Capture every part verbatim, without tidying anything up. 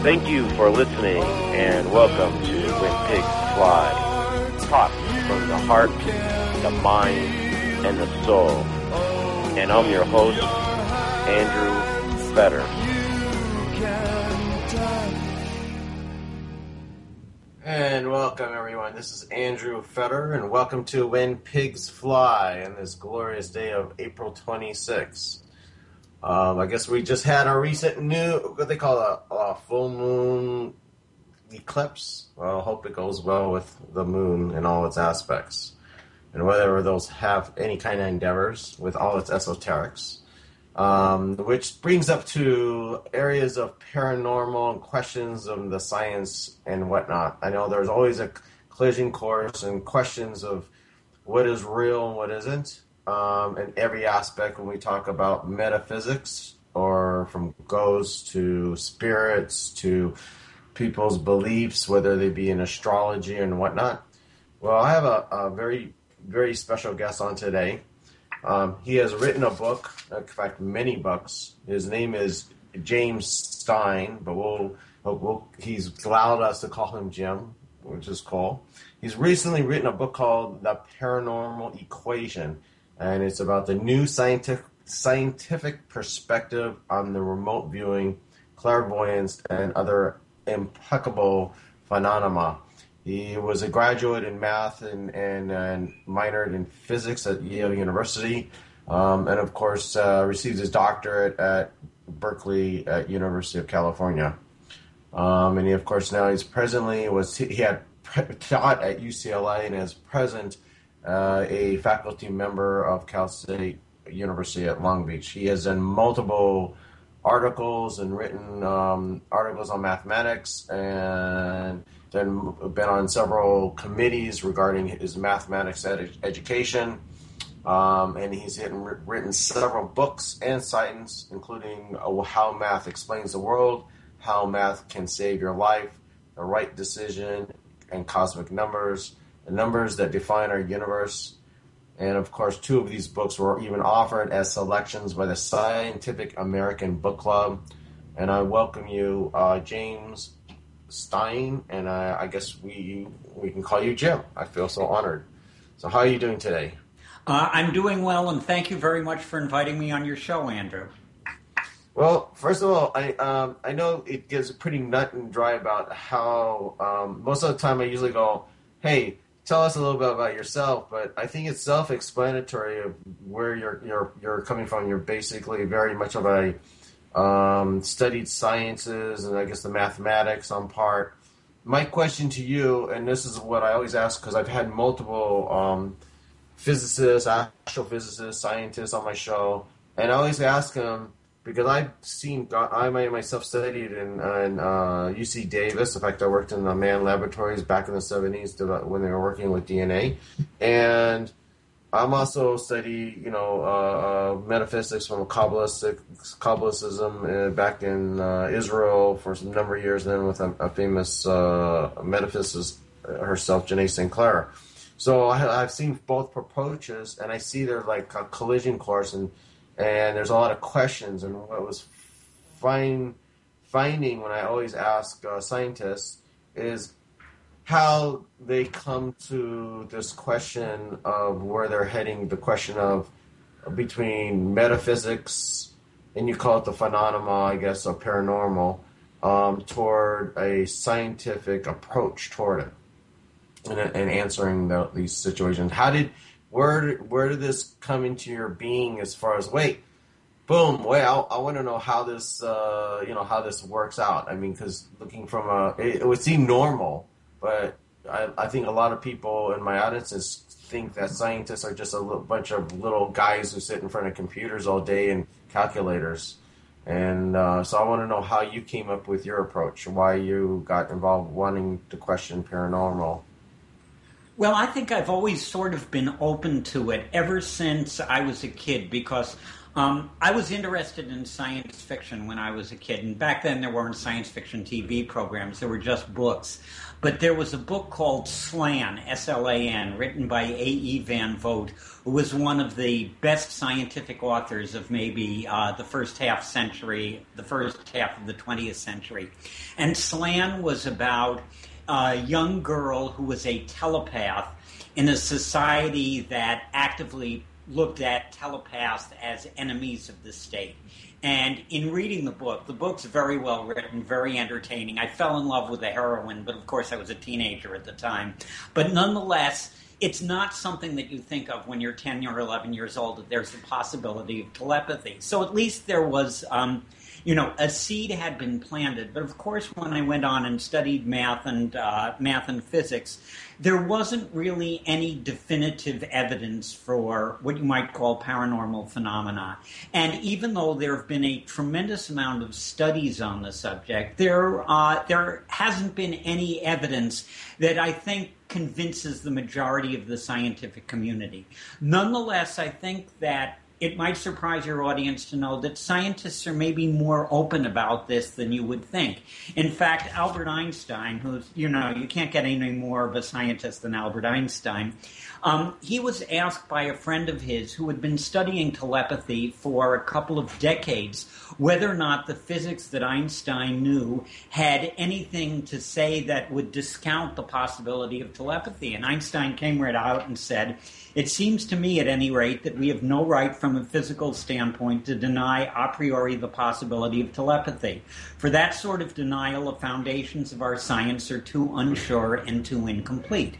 Thank you for listening, and welcome to When Pigs Fly. Talk from the heart, the mind, and the soul. And I'm your host, Andrew Fetter. And welcome, everyone. This is Andrew Fetter, and welcome to When Pigs Fly on this glorious day of April twenty-sixth. Um, I guess we just had our recent new, what they call a, a full moon eclipse. Well, I hope it goes well with the moon and all its aspects. And whether those have any kind of endeavors with all its esoterics. Um, which brings up to areas of paranormal and questions of the science and whatnot. I know there's always a collision course and questions of what is real and what isn't. Um, in every aspect when we talk about metaphysics, or from ghosts to spirits to people's beliefs, whether they be in astrology and whatnot. Well, I have a, a very, very special guest on today. Um, he has written a book, in fact, many books. His name is James Stein, but we'll, we'll he's allowed us to call him Jim, which is cool. He's recently written a book called The Paranormal Equation. And it's about the new scientific scientific perspective on the remote viewing, clairvoyance, and other impeccable phenomena. He was a graduate in math and, and, and minored in physics at Yale University, um, and of course uh, received his doctorate at Berkeley at University of California. Um, and he, of course, now he's presently was he had taught at U C L A and is present. Uh, a faculty member of Cal State University at Long Beach. He has done multiple articles and written um, articles on mathematics, and then been on several committees regarding his mathematics ed- education. Um, and he's written, written several books and sightings, including uh, How Math Explains the World, How Math Can Save Your Life, The Right Decision, and Cosmic Numbers, The Numbers That Define Our Universe. And of course, two of these books were even offered as selections by the Scientific American Book Club. And I welcome you, uh, James Stein, and uh, I guess we we can call you Jim. I feel so honored. So how are you doing today? Uh, I'm doing well, and thank you very much for inviting me on your show, Andrew. Well, first of all, I um, I know it gets pretty nut and dry about how um, most of the time I usually go, hey, tell us a little bit about yourself, but I think it's self-explanatory of where you're you're you're coming from. You're basically very much of a um, studied sciences and I guess the mathematics on part. My question to you, and this is what I always ask because I've had multiple um, physicists, astrophysicists, scientists on my show, and I always ask them, because I've seen, I myself studied in, in uh, U C Davis. In fact, I worked in the Mann Laboratories back in the seventies when they were working with D N A. And I'm also study, you know, uh, uh, metaphysics from Kabbalistic, Kabbalism uh, back in uh, Israel for some number of years, and then with a, a famous uh, metaphysicist herself, Janae Sinclair. So I, I've seen both approaches, and I see there's like a collision course, and And there's a lot of questions, and what was find, finding when I always ask uh, scientists is how they come to this question of where they're heading, the question of between metaphysics, and you call it the phenomena, I guess, of paranormal, um, toward a scientific approach toward it, and, and answering the, these situations. How did Where where did this come into your being as far as, wait, boom, wait, I, I want to know how this, uh, you know, how this works out. I mean, because looking from a, it, it would seem normal, but I, I think a lot of people in my audiences think that scientists are just a little, bunch of little guys who sit in front of computers all day and calculators. And uh, so I want to know how you came up with your approach, why you got involved wanting to question paranormal. Well, I think I've always sort of been open to it ever since I was a kid, because Um, I was interested in science fiction when I was a kid, and back then there weren't science fiction T V programs, there were just books. But there was a book called Slan, S L A N, written by A E Van Vogt, who was one of the best scientific authors of maybe uh, the first half century, the first half of the twentieth century. And Slan was about a young girl who was a telepath in a society that actively looked at telepaths as enemies of the state. And in reading the book, the book's very well written, very entertaining. I fell in love with the heroine, but of course I was a teenager at the time. But nonetheless, it's not something that you think of when you're ten or eleven years old, that there's the possibility of telepathy. So at least there was, um, you know, a seed had been planted. But of course, when I went on and studied math and uh, math and physics, there wasn't really any definitive evidence for what you might call paranormal phenomena. And even though there have been a tremendous amount of studies on the subject, there uh, there hasn't been any evidence that I think convinces the majority of the scientific community. Nonetheless, I think that it might surprise your audience to know that scientists are maybe more open about this than you would think. In fact, Albert Einstein, who's, you know, you can't get any more of a scientist than Albert Einstein, um, he was asked by a friend of his who had been studying telepathy for a couple of decades whether or not the physics that Einstein knew had anything to say that would discount the possibility of telepathy. And Einstein came right out and said, "It seems to me, at any rate, that we have no right from a physical standpoint to deny a priori the possibility of telepathy. For that sort of denial, the foundations of our science are too unsure and too incomplete."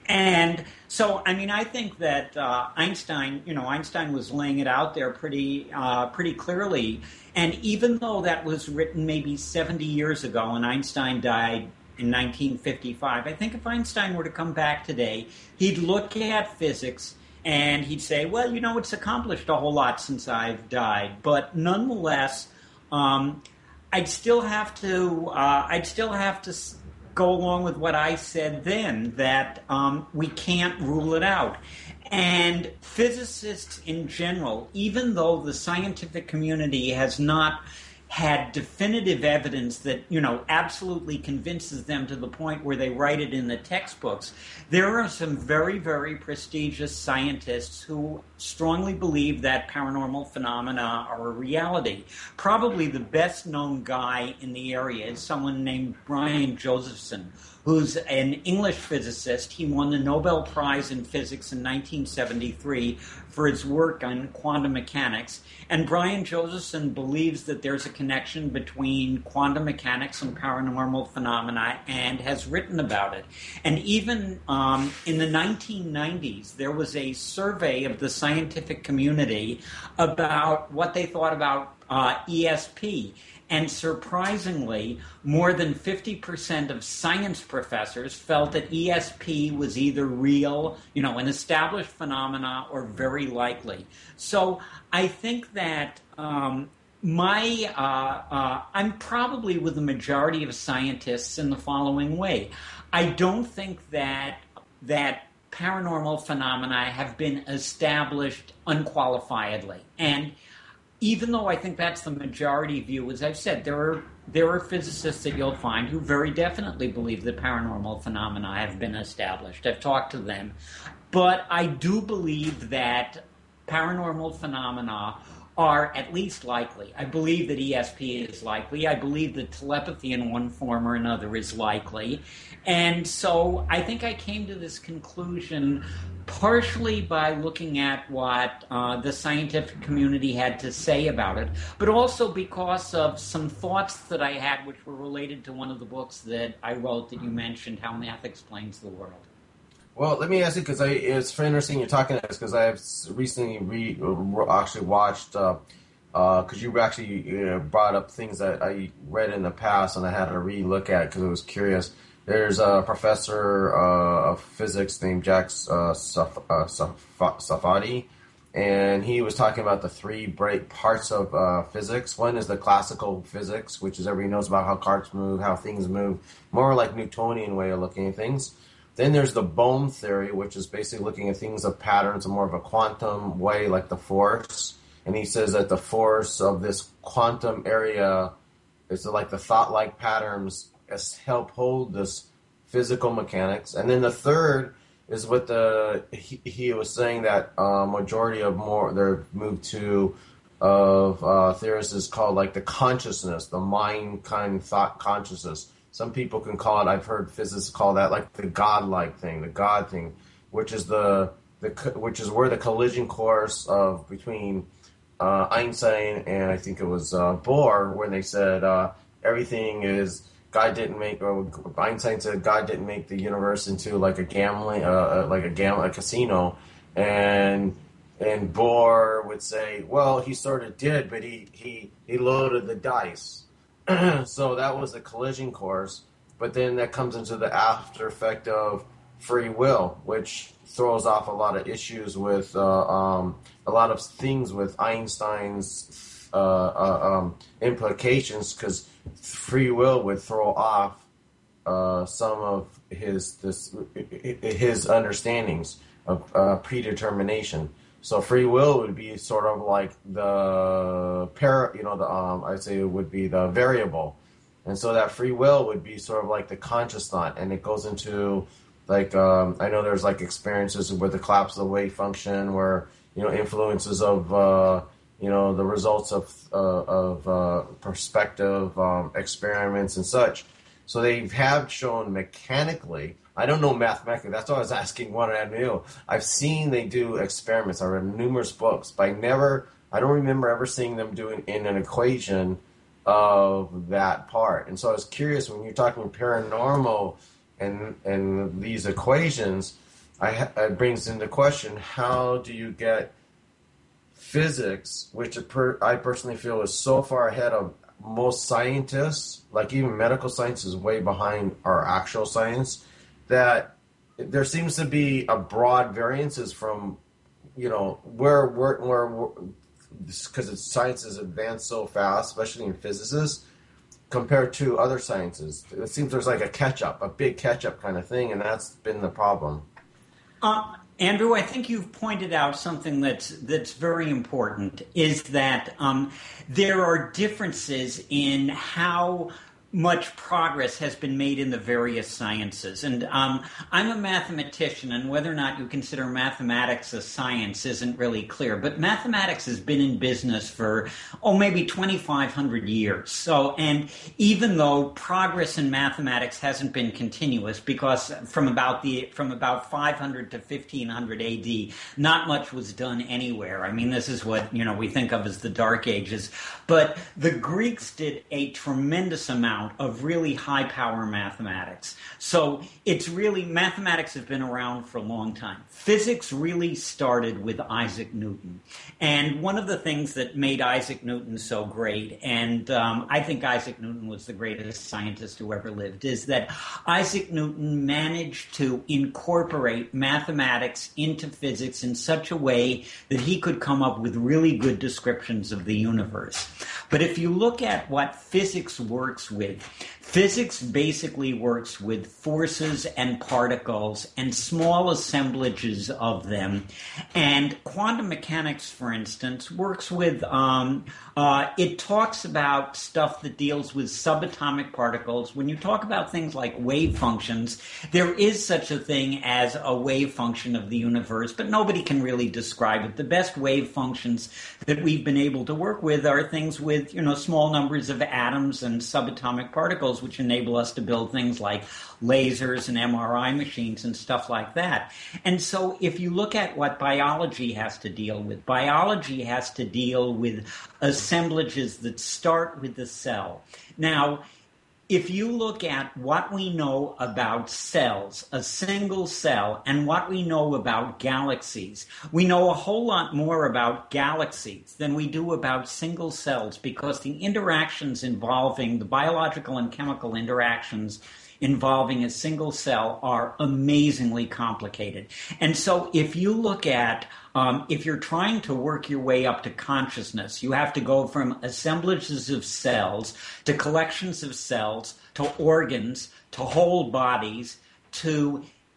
And so, I mean, I think that uh, Einstein, you know, Einstein was laying it out there pretty, uh, pretty clearly. And even though that was written maybe seventy years ago, and Einstein died in nineteen fifty-five, I think if Einstein were to come back today, he'd look at physics and he'd say, well, you know, it's accomplished a whole lot since I've died. But nonetheless, um, I'd still have to, uh, I'd still have to go along with what I said then, that um, we can't rule it out. And physicists in general, even though the scientific community has not had definitive evidence that, you know, absolutely convinces them to the point where they write it in the textbooks, there are some very, very prestigious scientists who strongly believe that paranormal phenomena are a reality. Probably the best known guy in the area is someone named Brian Josephson, who's an English physicist. He won the Nobel Prize in Physics in nineteen seventy-three for his work on quantum mechanics. And Brian Josephson believes that there's a connection between quantum mechanics and paranormal phenomena and has written about it. And even um, in the nineteen nineties, there was a survey of the scientific community about what they thought about uh, E S P. And surprisingly, more than fifty percent of science professors felt that E S P was either real, you know, an established phenomena, or very likely. So I think that um, my uh, uh, I'm probably with the majority of scientists in the following way. I don't think that that paranormal phenomena have been established unqualifiedly. And even though I think that's the majority view, as I've said, there are there are physicists that you'll find who very definitely believe that paranormal phenomena have been established. I've talked to them. But I do believe that paranormal phenomena are at least likely. I believe that E S P is likely. I believe that telepathy in one form or another is likely. And so I think I came to this conclusion partially by looking at what uh, the scientific community had to say about it, but also because of some thoughts that I had which were related to one of the books that I wrote that you mentioned, How Math Explains the World. Well, let me ask you, because it's very interesting you're talking about this, because I have recently re, actually watched, because uh, uh, you actually uh, brought up things that I read in the past, and I had to re-look at because I was curious. There's a professor uh, of physics named Jack uh, Saf- uh, Saf- Safadi, and he was talking about the three break parts of uh, physics. One is the classical physics, which is everybody knows about how particles move, how things move, more like Newtonian way of looking at things. Then there's the Bohm theory, which is basically looking at things of patterns in more of a quantum way, like the force. and he says that the force of this quantum area is like the thought-like patterns help hold this physical mechanics. And then the third is what the he, he was saying that uh, majority of more they're moved to of uh, theorists is called like the consciousness, the mind kind thought consciousness. Some people can call it. I've heard physicists call that like the God-like thing, the God thing, which is the the which is where the collision course of between uh, Einstein and I think it was uh, Bohr, when they said uh, everything is. God didn't make, or Einstein said God didn't make the universe into like a gambling, uh, like a gam, a casino, and and Bohr would say, well, he sort of did, but he he he loaded the dice, so that was the collision course. But then that comes into the after effect of free will, which throws off a lot of issues with uh, um, a lot of things with Einstein's uh, uh, um, implications, because free will would throw off uh, some of his this his understandings of uh, predetermination. So free will would be sort of like the para, you know, the um, I'd say it would be the variable, and so that free will would be sort of like the conscious thought, and it goes into like um, I know there's like experiences with the collapse of the wave function, where you know influences of uh, you know, the results of uh, of uh, perspective um, experiments and such. So they have shown mechanically. I don't know mathematically. That's why I was asking what I knew. I've seen they do experiments. I read numerous books, but I never. I don't remember ever seeing them doing in an equation of that part. And so I was curious when you're talking paranormal and and these equations. I it brings into question, how do you get physics, which I personally feel is so far ahead of most scientists, like even medical science is way behind our actual science, that there seems to be a broad variances from, you know, where where where because science has advanced so fast, especially in physicists, compared to other sciences. It seems there's like a catch-up, a big catch-up kind of thing, and that's been the problem. Uh, Andrew, I think you've pointed out something that's that's very important, is that um, there are differences in how much progress has been made in the various sciences. And um, I'm a mathematician, and whether or not you consider mathematics a science isn't really clear. But mathematics has been in business for, oh, maybe twenty-five hundred years. So, and even though progress in mathematics hasn't been continuous, because from about the from about five hundred to fifteen hundred A D, not much was done anywhere. I mean, this is what, you know, we think of as the Dark Ages. But the Greeks did a tremendous amount of really high-power mathematics. So it's really, mathematics have been around for a long time. Physics really started with Isaac Newton. And one of the things that made Isaac Newton so great, and um, I think Isaac Newton was the greatest scientist who ever lived, is that Isaac Newton managed to incorporate mathematics into physics in such a way that he could come up with really good descriptions of the universe. But if you look at what physics works with, physics basically works with forces and particles and small assemblages of them. And quantum mechanics, for instance, works with, um, uh, it talks about stuff that deals with subatomic particles. When you talk about things like wave functions, there is such a thing as a wave function of the universe, but nobody can really describe it. The best wave functions that we've been able to work with are things with, you know, small numbers of atoms and subatomic particles, which enable us to build things like lasers and M R I machines and stuff like that. And so if you look at what biology has to deal with, biology has to deal with assemblages that start with the cell. Now, if you look at what we know about cells, a single cell, and what we know about galaxies, we know a whole lot more about galaxies than we do about single cells, because the interactions involving, the biological and chemical interactions involving a single cell are amazingly complicated. And so if you look at, um, if you're trying to work your way up to consciousness, you have to go from assemblages of cells to collections of cells to organs to whole bodies to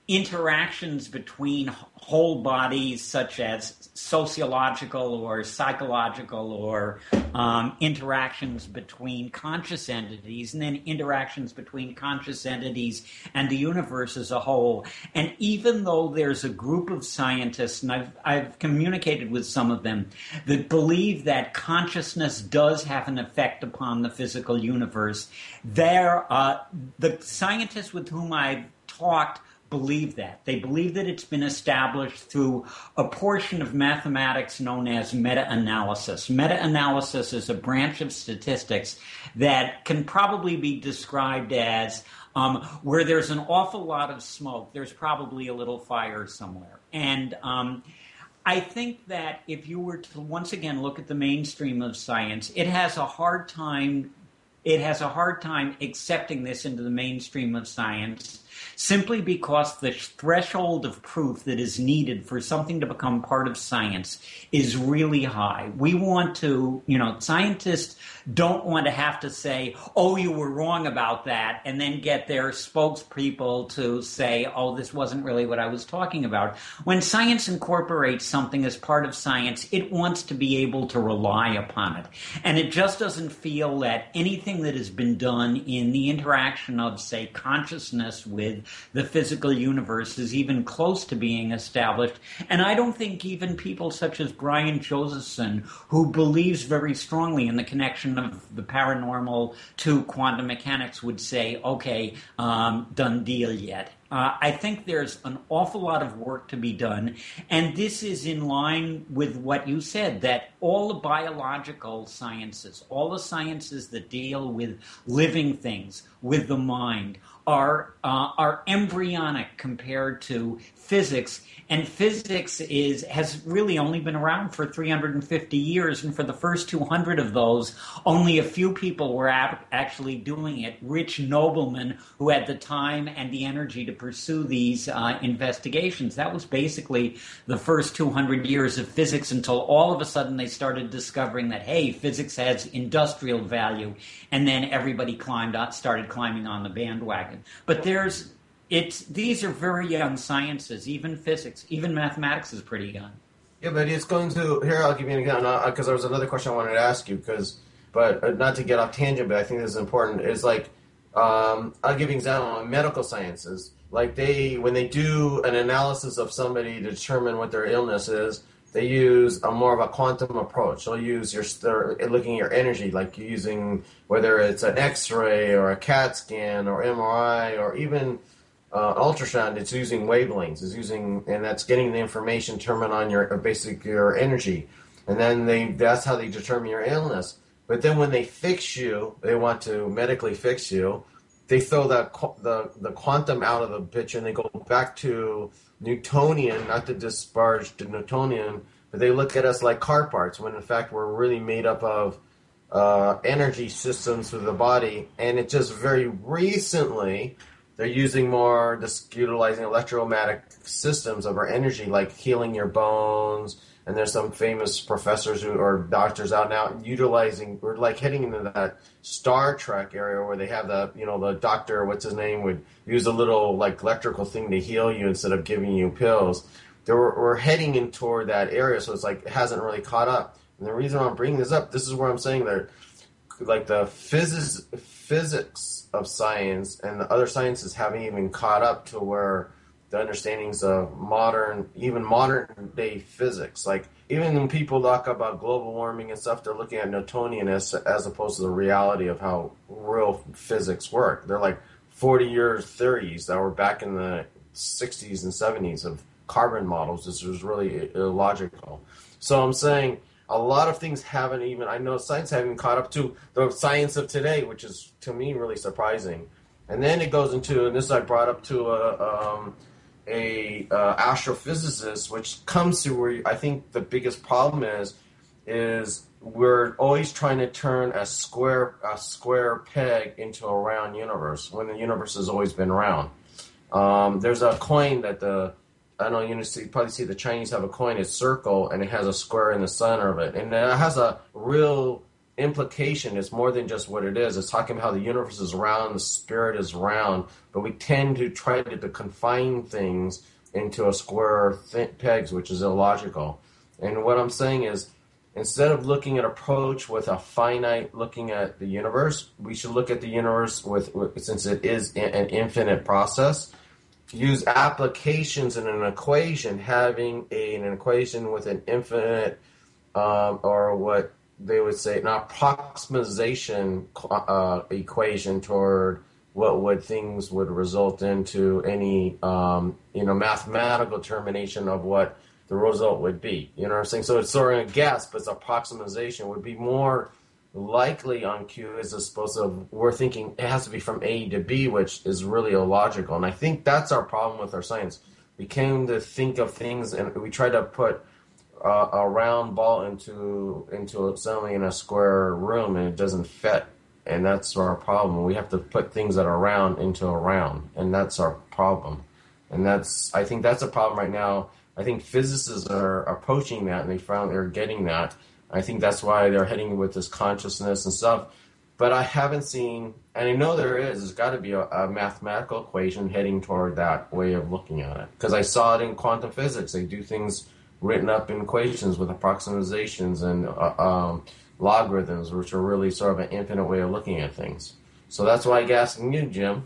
interactions between whole bodies, such as sociological or psychological, or um, interactions between conscious entities, and then interactions between conscious entities and the universe as a whole. And even though there's a group of scientists, and I've, I've communicated with some of them, that believe that consciousness does have an effect upon the physical universe, there, uh, the scientists with whom I've talked believe that. They believe that it's been established through a portion of mathematics known as meta-analysis. Meta-analysis is a branch of statistics that can probably be described as um, where there's an awful lot of smoke, there's probably a little fire somewhere. And um, I think that if you were to once again look at the mainstream of science, it has a hard time it has a hard time accepting this into the mainstream of science, simply because the threshold of proof that is needed for something to become part of science is really high. We want to, you know, scientists don't want to have to say, oh, you were wrong about that, and then get their spokespeople to say, oh, this wasn't really what I was talking about. When science incorporates something as part of science, it wants to be able to rely upon it. And it just doesn't feel that anything that has been done in the interaction of, say, consciousness with the physical universe is even close to being established. And I don't think even people such as Brian Josephson, who believes very strongly in the connection of the paranormal to quantum mechanics, would say, okay, um, done deal yet. Uh, I think there's an awful lot of work to be done, and this is in line with what you said, that all the biological sciences, all the sciences that deal with living things, with the mind, are uh, are embryonic compared to physics. And physics is has really only been around for three hundred fifty years, and for the first two hundred of those, only a few people were ap- actually doing it. Rich noblemen who had the time and the energy to pursue these uh, investigations. That was basically the first two hundred years of physics, until all of a sudden they started discovering that, hey, physics has industrial value, and then everybody climbed up, started climbing on the bandwagon. But there's It's these are very young sciences. Even physics, even mathematics is pretty young. Yeah, but it's going to here. I'll give you an example because there was another question I wanted to ask you. Because, but uh, not to get off tangent, but I think this is important. Is like um, I'll give you an example on medical sciences. Like they when they do an analysis of somebody to determine what their illness is, they use a more of a quantum approach. They'll use your they're looking at your energy, like you're using whether it's an X-ray or a CAT scan or M R I or even Uh, ultrasound. It's using wavelengths. It's using, and that's getting the information determined on your basic your energy, and then they that's how they determine your illness. But then when they fix you, they want to medically fix you. They throw that the the quantum out of the picture, and they go back to Newtonian, not to disparage the Newtonian, but they look at us like car parts, when in fact we're really made up of uh, energy systems through the body. And it just very recently. They're using more, just utilizing electromagnetic systems of our energy, like healing your bones. And there's some famous professors who or doctors out now utilizing, we're like heading into that Star Trek area where they have the, you know, the doctor, what's his name, would use a little like electrical thing to heal you instead of giving you pills. They were, we're heading in toward that area, so it's like it hasn't really caught up. And the reason I'm bringing this up, this is where I'm saying that, like the physics, physics of science and the other sciences haven't even caught up to where the understandings of modern, even modern day physics, like even when people talk about global warming and stuff, they're looking at Newtonian as, as opposed to the reality of how real physics work. They're like forty-year theories that were back in the sixties and seventies of carbon models. This was really illogical. So I'm saying a lot of things haven't even, I know science haven't caught up to the science of today, which is, to me, really surprising. And then it goes into, and this I brought up to a, um, a uh, astrophysicist, which comes to where I think the biggest problem is, is we're always trying to turn a square a square peg into a round universe when the universe has always been round. Um, there's a coin that the I don't know, you see, probably see the Chinese have a coin, it's circle, and it has a square in the center of it. And it has a real implication. It's more than just what it is. It's talking about how the universe is round, the spirit is round, but we tend to try to, to confine things into a square th- pegs, which is illogical. And what I'm saying is, instead of looking at approach with a finite looking at the universe, we should look at the universe with, with since it is an infinite process, use applications in an equation, having a, an equation with an infinite, um, or what they would say, an approximation uh, equation toward what would things would result into any, um, you know, mathematical determination of what the result would be. You know what I'm saying? So it's sort of a guess, but it's approximation would be more likely on cue as opposed to we're thinking it has to be from A to B, which is really illogical. And I think that's our problem with our science. We came to think of things and we try to put uh, a round ball into into suddenly in a square room and it doesn't fit. And that's our problem. We have to put things that are round into a round, and that's our problem. And that's I think that's a problem right now. I think physicists are approaching that, and they found they're getting that. I think that's why they're heading with this consciousness and stuff. But I haven't seen, and I know there is, there's got to be a, a mathematical equation heading toward that way of looking at it. Because I saw it in quantum physics. They do things written up in equations with approximations and uh, um, logarithms, which are really sort of an infinite way of looking at things. So that's why I'm asking you, Jim.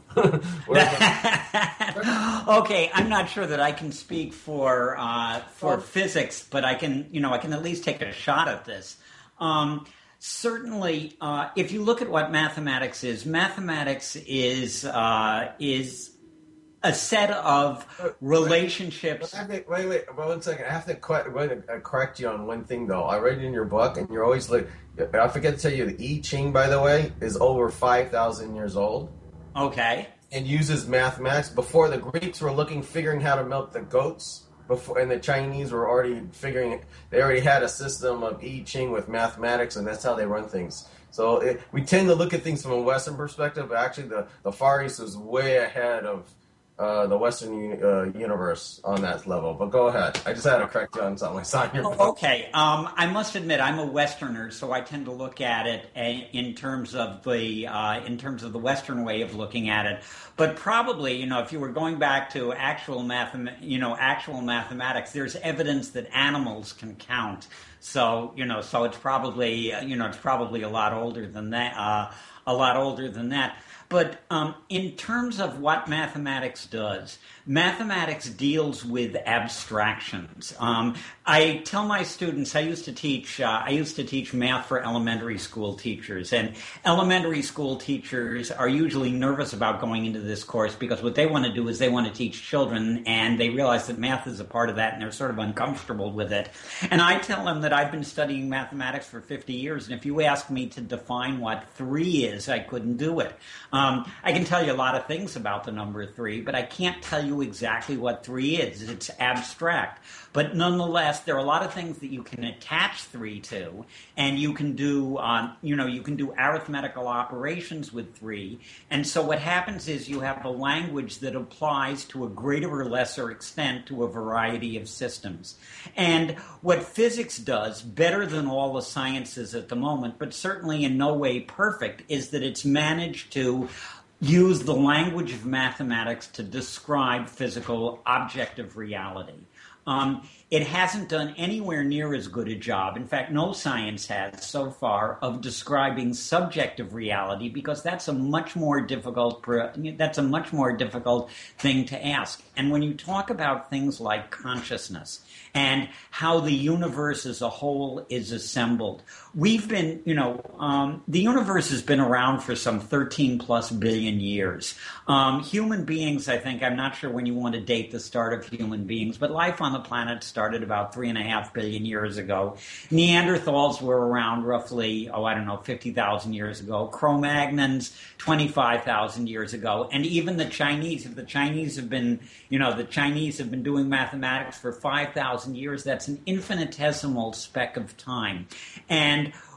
Okay, I'm not sure that I can speak for uh, for physics, but I can, you know, I can at least take a shot at this. Um, certainly, uh, if you look at what mathematics is, mathematics is uh, is a set of relationships. I have to, wait, wait, one second. I have to correct you on one thing, though. I read it in your book, and you're always like, I forget to tell you, the I Ching, by the way, is over five thousand years old. Okay. And uses mathematics. Before the Greeks were looking, figuring how to milk the goats, before, and the Chinese were already figuring it. They already had a system of I Ching with mathematics, and that's how they run things. So it, we tend to look at things from a Western perspective, but actually the, the Far East is way ahead of Uh, the Western uh, universe on that level. But go ahead. I just had to correct you on something I saw in your book. Oh, okay. Um, I must admit, I'm a Westerner, so I tend to look at it in terms of the uh, in terms of the Western way of looking at it. But probably, you know, if you were going back to actual mathem- you know, actual mathematics, there's evidence that animals can count. So, you know, so it's probably, you know, it's probably a lot older than that. Uh, a lot older than that. But um, in terms of what mathematics does, mathematics deals with abstractions. Um, I tell my students, I used to teach, uh, I used to teach math for elementary school teachers, and elementary school teachers are usually nervous about going into this course because what they want to do is they want to teach children, and they realize that math is a part of that, and they're sort of uncomfortable with it. And I tell them that I've been studying mathematics for fifty years, and if you ask me to define what three is, I couldn't do it. Um, I can tell you a lot of things about the number three, but I can't tell you exactly what three is. It's abstract. But nonetheless, there are a lot of things that you can attach three to, and you can do, uh, you know, you can do arithmetical operations with three. And so what happens is you have a language that applies to a greater or lesser extent to a variety of systems. And what physics does, better than all the sciences at the moment, but certainly in no way perfect, is that it's managed to use the language of mathematics to describe physical objective reality. Um, it hasn't done anywhere near as good a job. In fact, no science has so far of describing subjective reality because that's a much more difficult that's a much more difficult thing to ask. And when you talk about things like consciousness and how the universe as a whole is assembled, we've been, you know, um, the universe has been around for some thirteen plus billion years. Um, human beings, I think, I'm not sure when you want to date the start of human beings, but life on the planet started about three and a half billion years ago. Neanderthals were around roughly, oh, I don't know, fifty thousand years ago. Cro-Magnons, twenty-five thousand years ago. And even the Chinese, if the Chinese have been, you know, the Chinese have been doing mathematics for five thousand years, that's an infinitesimal speck of time. And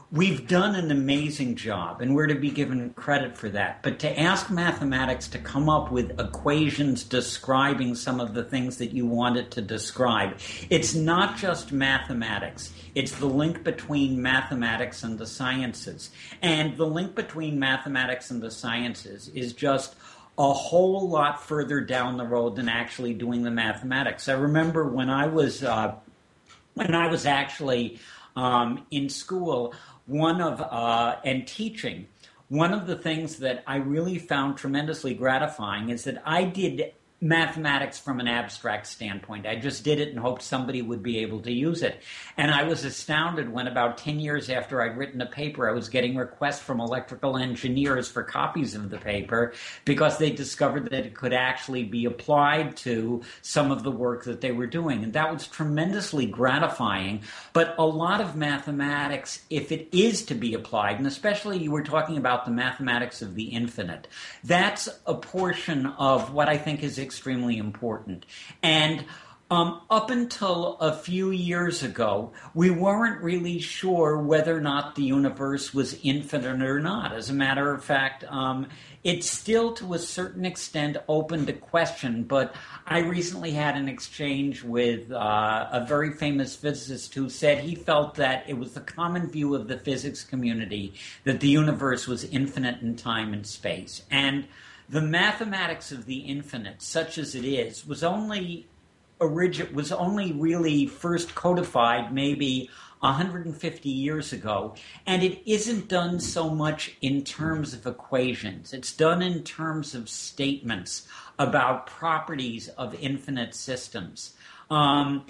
we've done an amazing job, and we're to be given credit for that. But to ask mathematics to come up with equations describing some of the things that you want it to describe, it's not just mathematics. It's the link between mathematics and the sciences. And the link between mathematics and the sciences is just a whole lot further down the road than actually doing the mathematics. I remember when I was uh, when I was actually um, in school, one of uh, and teaching, one of the things that I really found tremendously gratifying is that I did mathematics from an abstract standpoint. I just did it and hoped somebody would be able to use it. And I was astounded when about ten years after I'd written a paper, I was getting requests from electrical engineers for copies of the paper because they discovered that it could actually be applied to some of the work that they were doing. And that was tremendously gratifying. But a lot of mathematics, if it is to be applied, and especially you were talking about the mathematics of the infinite, that's a portion of what I think is extremely important. And um, up until a few years ago, we weren't really sure whether or not the universe was infinite or not. As a matter of fact, um, it's still to a certain extent open to question, but I recently had an exchange with uh, a very famous physicist who said he felt that it was the common view of the physics community that the universe was infinite in time and space. And the mathematics of the infinite, such as it is, was only origi- was only really first codified maybe one hundred fifty years ago, and it isn't done so much in terms of equations. It's done in terms of statements about properties of infinite systems. Um,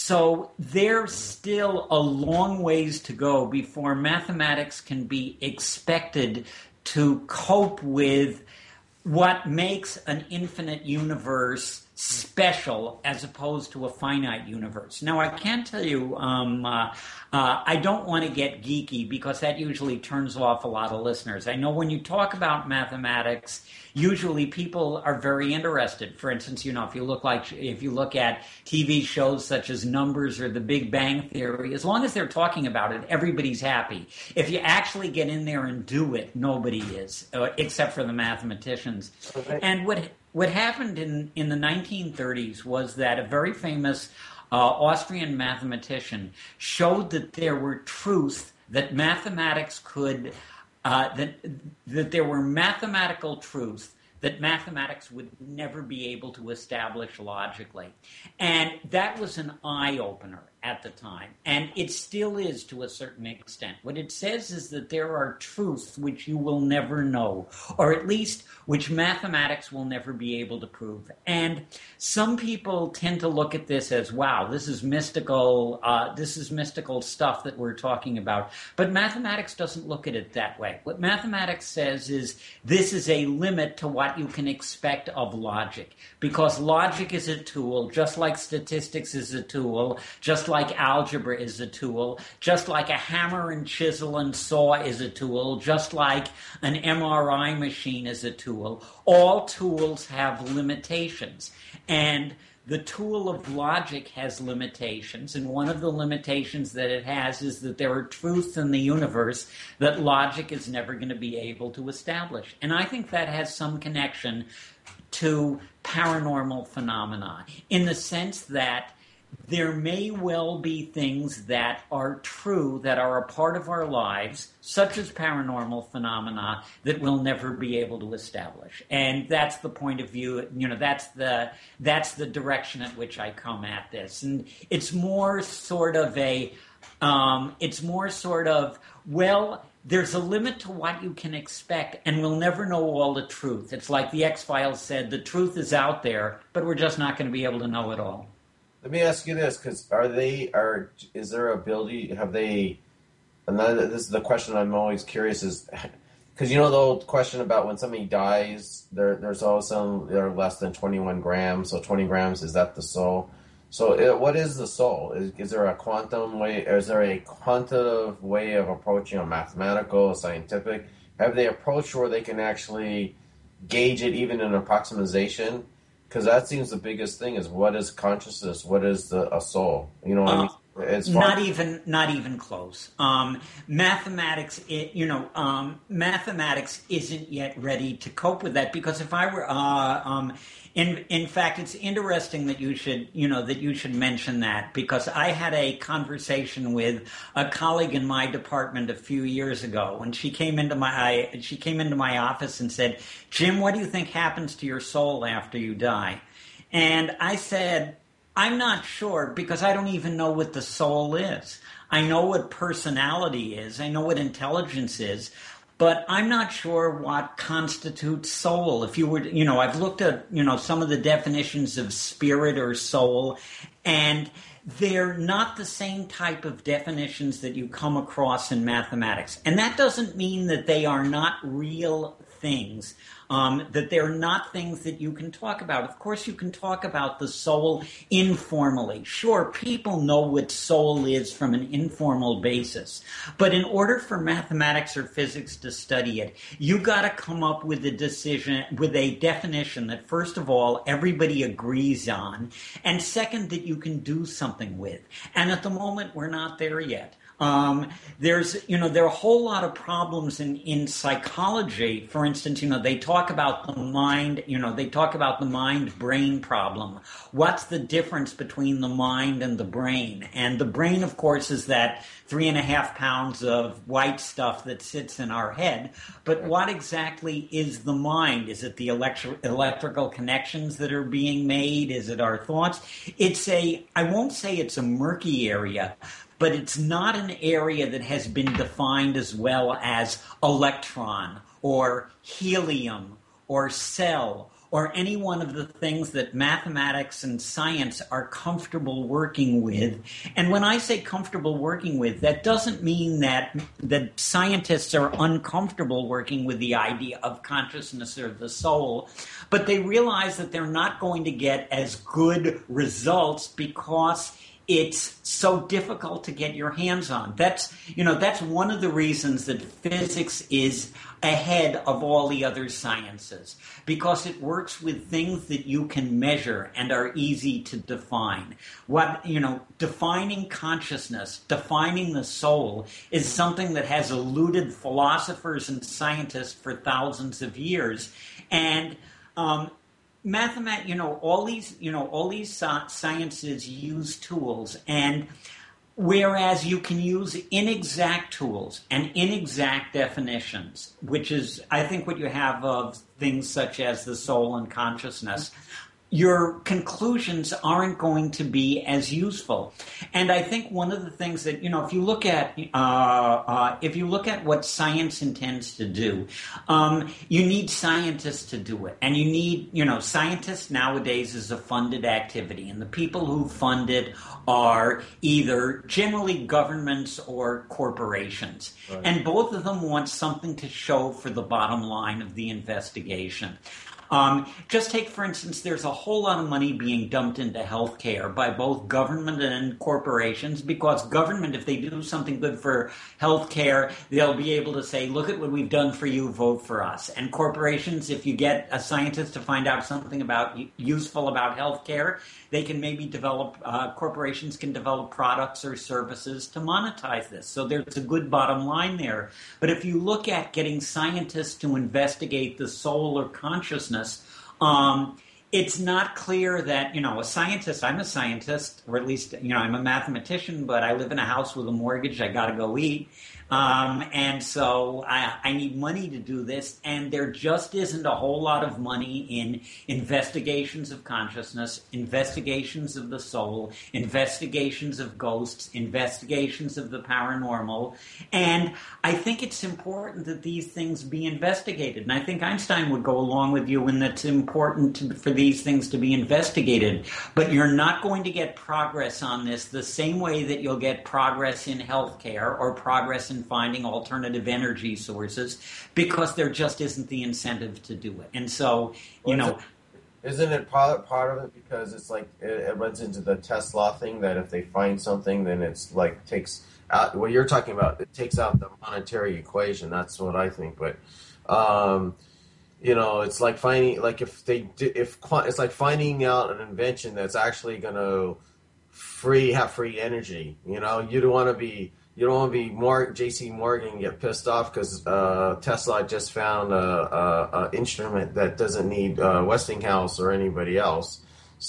so there's still a long ways to go before mathematics can be expected to cope with what makes an infinite universe special as opposed to a finite universe. Now, I can tell you, um, uh, uh, I don't want to get geeky because that usually turns off a lot of listeners. I know when you talk about mathematics, usually people are very interested. For instance, you know, if you look like if you look at T V shows such as Numbers or The Big Bang Theory, as long as they're talking about it, everybody's happy. If you actually get in there and do it, nobody is, uh, except for the mathematicians. Okay. And what what happened in, in the nineteen thirties was that a very famous uh, Austrian mathematician showed that there were truths that mathematics could Uh, that that there were mathematical truths that mathematics would never be able to establish logically. And that was an eye-opener at the time, and it still is to a certain extent. What it says is that there are truths which you will never know, or at least which mathematics will never be able to prove. And some people tend to look at this as, wow, this is mystical, uh, this is mystical stuff that we're talking about. But mathematics doesn't look at it that way. What mathematics says is this is a limit to what you can expect of logic, because logic is a tool, just like statistics is a tool, just like algebra is a tool, just like a hammer and chisel and saw is a tool, just like an M R I machine is a tool. All tools have limitations. And the tool of logic has limitations, and one of the limitations that it has is that there are truths in the universe that logic is never going to be able to establish. And I think that has some connection to paranormal phenomena, in the sense that there may well be things that are true, that are a part of our lives, such as paranormal phenomena, that we'll never be able to establish. And that's the point of view, you know, that's the that's the direction at which I come at this. And it's more sort of a, um, it's more sort of, well, there's a limit to what you can expect, and we'll never know all the truth. It's like the X-Files said, the truth is out there, but we're just not going to be able to know it all. Let me ask you this, because are they, are, is there ability, have they, and this is the question I'm always curious is, because you know the old question about when somebody dies, there, there's always some, they're less than twenty-one grams, so twenty grams, is that the soul? So it, what is the soul? Is, is there a quantum way, is there a quantitative way of approaching a mathematical, scientific? Have they approached where they can actually gauge it even in approximation? Because that seems the biggest thing is what is consciousness? What is the a soul? You know what uh, I mean? As far Not even, not even close. Um, mathematics, it, you know, um, mathematics isn't yet ready to cope with that because if I were, uh, um, in in fact, it's interesting that you should, you know, that you should mention that because I had a conversation with a colleague in my department a few years ago when she came into my, I, she came into my office and said, "Jim, what do you think happens to your soul after you die?" And I said, I'm not sure because I don't even know what the soul is. I know what personality is. I know what intelligence is, but I'm not sure what constitutes soul. If you were, you know, I've looked at, you know, some of the definitions of spirit or soul, and they're not the same type of definitions that you come across in mathematics. And that doesn't mean that they are not real things. Um, that they're not things that you can talk about. Of course, you can talk about the soul informally. Sure, people know what soul is from an informal basis. But in order for mathematics or physics to study it, you got to come up with a decision, with a definition that, first of all, everybody agrees on, and second, that you can do something with. And at the moment, we're not there yet. Um, there's, you know, there are a whole lot of problems in, in psychology. For instance, you know, they talk about the mind, you know, they talk about the mind-brain problem. What's the difference between the mind and the brain? And the brain, of course, is that three and a half pounds of white stuff that sits in our head. But what exactly is the mind? Is it the electri- electrical connections that are being made? Is it our thoughts? It's a, I won't say it's a murky area, but it's not an area that has been defined as well as electron or helium or cell or any one of the things that mathematics and science are comfortable working with. And when I say comfortable working with, that doesn't mean that, that scientists are uncomfortable working with the idea of consciousness or the soul, but they realize that they're not going to get as good results because it's so difficult to get your hands on. That's, you know, that's one of the reasons that physics is ahead of all the other sciences, because it works with things that you can measure and are easy to define. What, you know, defining consciousness, defining the soul is something that has eluded philosophers and scientists for thousands of years. And, um, Mathemat, you know, all these, you know, all these sciences use tools, and whereas you can use inexact tools and inexact definitions, which is, I think, what you have of things such as the soul and consciousness, your conclusions aren't going to be as useful. And I think one of the things that, you know, if you look at uh, uh, if you look at what science intends to do, um, you need scientists to do it. And you need, you know, scientists nowadays is a funded activity. And the people who fund it are either generally governments or corporations. Right. And both of them want something to show for the bottom line of the investigation. Um, just take, for instance, there's a whole lot of money being dumped into healthcare by both government and corporations, because government, if they do something good for healthcare, they'll be able to say, look at what we've done for you, vote for us. And corporations, if you get a scientist to find out something about useful about healthcare, they can maybe develop, uh, corporations can develop products or services to monetize this. So there's a good bottom line there. But if you look at getting scientists to investigate the soul or consciousness, um, it's not clear that, you know, a scientist, I'm a scientist, or at least, you know, I'm a mathematician, but I live in a house with a mortgage, I gotta go eat. Um, and so I, I need money to do this, and there just isn't a whole lot of money in investigations of consciousness, investigations of the soul, investigations of ghosts, investigations of the paranormal. And I think it's important that these things be investigated. And I think Einstein would go along with you in that it's important to, for these things to be investigated. But you're not going to get progress on this the same way that you'll get progress in healthcare or progress in finding alternative energy sources, because there just isn't the incentive to do it. And so, you well, know... Isn't it part, part of it because it's like, it, it runs into the Tesla thing that if they find something, then it's like takes out, what you're talking about, it takes out the monetary equation. That's what I think. But, um, you know, it's like finding, like if they, if, it's like finding out an invention that's actually going to free, have free energy. You know, you don't want to be, you don't want to be more J C Morgan and get pissed off because uh, Tesla just found a, a, a instrument that doesn't need uh, Westinghouse or anybody else.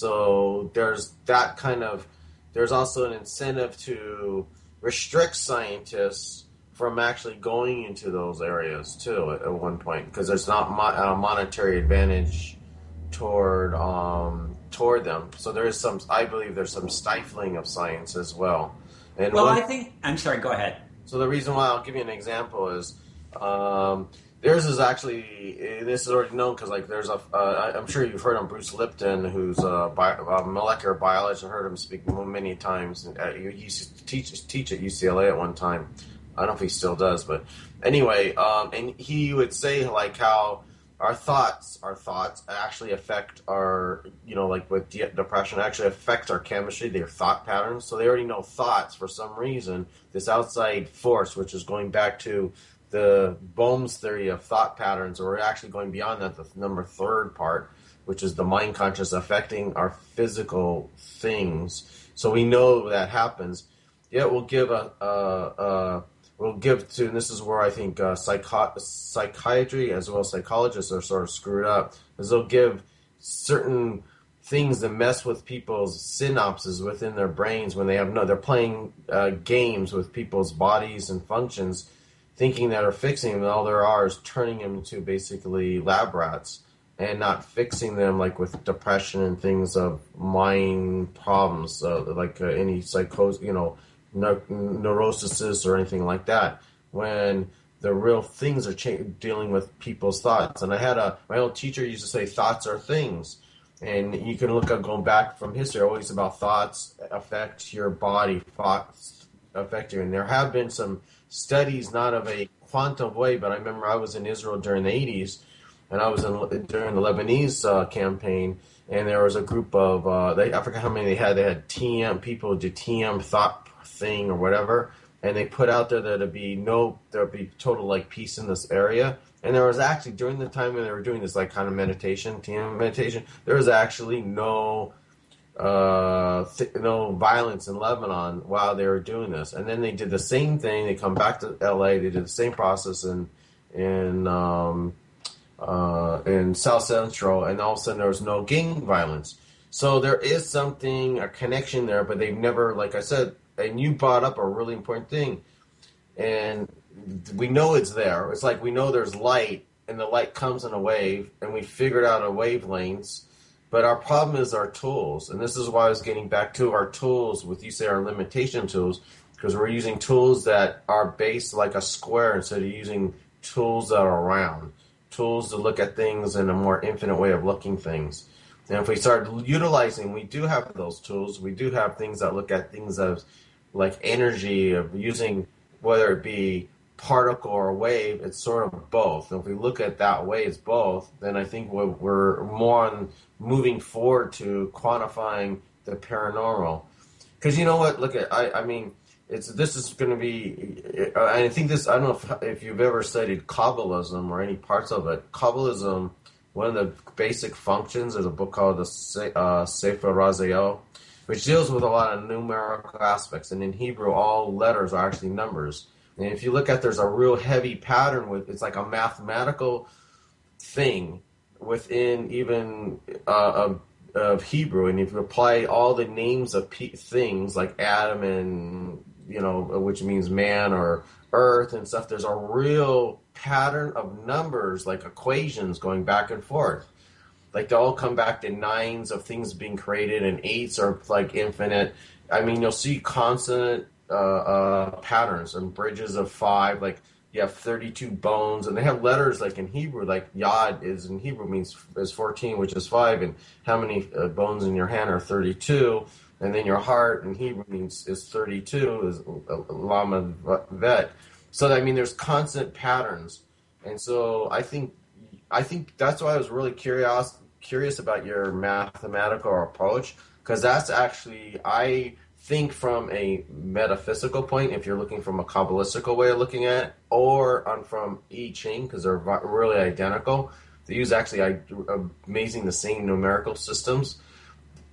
So there's that kind of, there's also an incentive to restrict scientists from actually going into those areas too at, at one point, because there's not mo- a monetary advantage toward um, toward them. So there is some, I believe there's some stifling of science as well. And well, one, I think, I'm sorry, go ahead. So the reason why, I'll give you an example, is um, theirs is actually, this is already known because like there's a, uh, I'm sure you've heard of Bruce Lipton, who's a, bio, a molecular biologist. I heard him speak many times. He used to teach, teach at U C L A at one time. I don't know if he still does, but anyway, um, and he would say like how our thoughts, our thoughts actually affect our, you know, like with de- depression, actually affect our chemistry, their thought patterns. So they already know thoughts for some reason. This outside force, which is going back to the Bohm's theory of thought patterns, or we're actually going beyond that, the number third part, which is the mind conscious affecting our physical things. So we know that happens. Yet we'll give a, a, a We'll give to, and this is where I think uh, psycho- psychiatry as well as psychologists are sort of screwed up, is they'll give certain things that mess with people's synapses within their brains when they have no, they're playing uh, games with people's bodies and functions, thinking that are fixing them, and all there are is turning them into basically lab rats and not fixing them, like with depression and things of mind problems, uh, like uh, any psychosis, you know, neurosis or anything like that, when the real things are cha- dealing with people's thoughts. And I had a, my old teacher used to say thoughts are things, and you can look at going back from history, always about thoughts affect your body, thoughts affect you. And there have been some studies, not of a quantum way, but I remember I was in Israel during the eighties, and I was in during the Lebanese uh, campaign, and there was a group of, uh, they, I forgot how many they had, they had T M, people who did T M thought thing or whatever, and they put out there that there'd be no, there'd be total like peace in this area. And there was actually, during the time when they were doing this like kind of meditation, T M meditation, there was actually no uh, th- no violence in Lebanon while they were doing this. And then they did the same thing. They come back to L A. They did the same process in in um, uh, in South Central, and all of a sudden there was no gang violence. So there is something, a connection there, but they've never, like I said, and you brought up a really important thing, and we know it's there. It's like we know there's light, and the light comes in a wave, and we figured out a wavelengths, but our problem is our tools, and this is why I was getting back to our tools with, you say, our limitation tools, because we're using tools that are based like a square instead of using tools that are round, tools to look at things in a more infinite way of looking things. And if we start utilizing, we do have those tools, we do have things that look at things as like energy, of using, whether it be particle or wave, it's sort of both. And if we look at that way, it's both, then I think we're, we're more on moving forward to quantifying the paranormal. Because you know what, look at, I, I mean, it's this is going to be, I think this, I don't know if, if you've ever studied Kabbalism or any parts of it. Kabbalism, one of the basic functions is a book called the uh, Sefer Raziel, which deals with a lot of numerical aspects. And in Hebrew, all letters are actually numbers. And if you look at, there's a real heavy pattern with, it's like a mathematical thing within even uh, of, of Hebrew. And if you apply all the names of pe- things like Adam and, you know, which means man, or earth and stuff, there's a real pattern of numbers, like equations going back and forth. Like they all come back to nines of things being created, and eights are like infinite. I mean, you'll see consonant uh, uh, patterns and bridges of five. Like you have thirty-two bones, and they have letters like in Hebrew, like Yod is in Hebrew means is fourteen, which is five, and how many uh, bones in your hand are thirty-two, and then your heart in Hebrew means is thirty-two, is Lama Vet. So I mean, there's constant patterns, and so I think. I think that's why I was really curious curious about your mathematical approach, because that's actually, I think, from a metaphysical point, if you're looking from a Kabbalistical way of looking at it, or on from I Ching, because they're really identical. They use actually amazing the same numerical systems.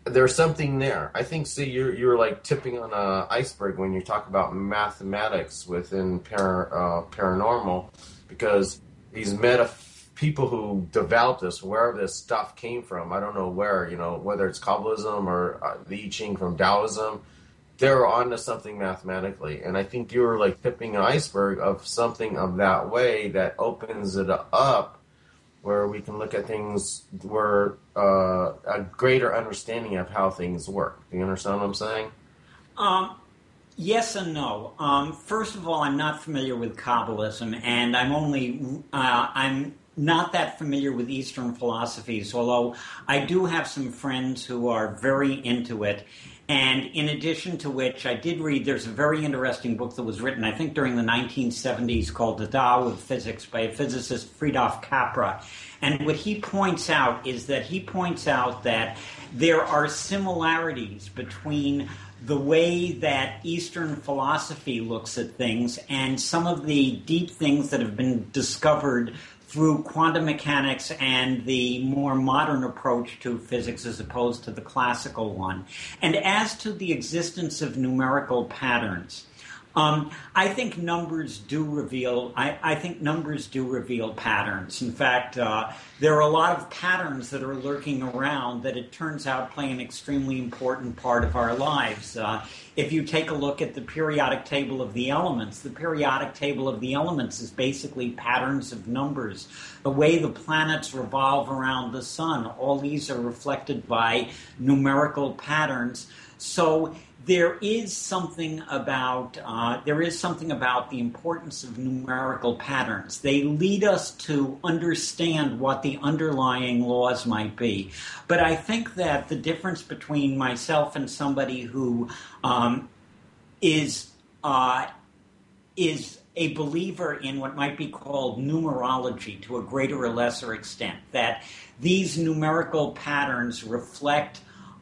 there's something there. I think, see, you're, you're like tipping on an iceberg when you talk about mathematics within para, uh, paranormal, because these meta people who developed this, wherever this stuff came from, I don't know where, you know, whether it's Kabbalism or uh, the I Ching from Taoism, they're onto something mathematically. And I think you were like tipping an iceberg of something of that way that opens it up, where we can look at things where uh, a greater understanding of how things work. Do you understand what I'm saying? Um, yes and no. Um, first of all, I'm not familiar with Kabbalism, and I'm only uh, I'm not that familiar with Eastern philosophies. Although I do have some friends who are very into it. And in addition to which, I did read, there's a very interesting book that was written, I think, during the nineteen seventies called The Tao of Physics by a physicist, Fritjof Capra. And what he points out is that he points out that there are similarities between the way that Eastern philosophy looks at things and some of the deep things that have been discovered through quantum mechanics and the more modern approach to physics as opposed to the classical one. And as to the existence of numerical patterns, um, I think numbers do reveal. I, I think numbers do reveal patterns. In fact, uh, there are a lot of patterns that are lurking around that it turns out play an extremely important part of our lives. Uh, if you take a look at the periodic table of the elements, the periodic table of the elements is basically patterns of numbers. The way the planets revolve around the sun, all these are reflected by numerical patterns. So there is something about uh, there is something about the importance of numerical patterns. They lead us to understand what the underlying laws might be. But I think that the difference between myself and somebody who um, is uh, is a believer in what might be called numerology to a greater or lesser extent, that these numerical patterns reflect